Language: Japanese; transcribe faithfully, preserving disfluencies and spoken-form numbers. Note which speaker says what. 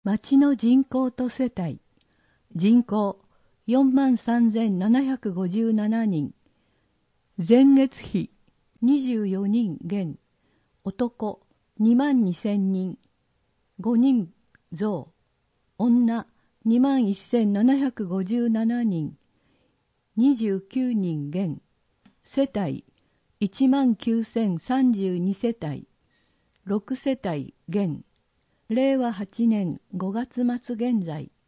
Speaker 1: 町の人口と世帯。人口 よんまんさんぜんななひゃくごじゅうななにん。前月比にじゅうよにん減。男にまんにせんにん。ごにん増。女にまんせんななひゃくごじゅうななにん。にじゅうきゅうにん減。世帯いちまんきゅうせんさんじゅうに世帯。ろく世帯減。れいわはちねんごがつ末現在。